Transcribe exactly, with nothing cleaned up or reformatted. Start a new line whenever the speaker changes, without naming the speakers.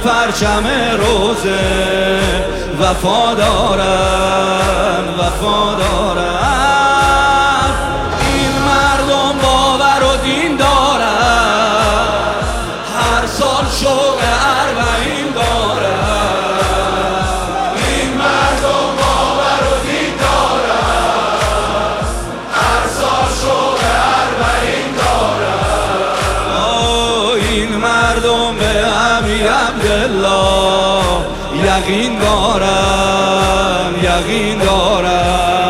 پرچم روزه وفا دارن وفا دارن. این مردم باور و دین دارن، هر سال شوق اربعین دارن. این مردم باور و دین دارن، هر سال شوق اربعین دارن. این مردم به ابی عبدالله یقین دارن یقین دارن.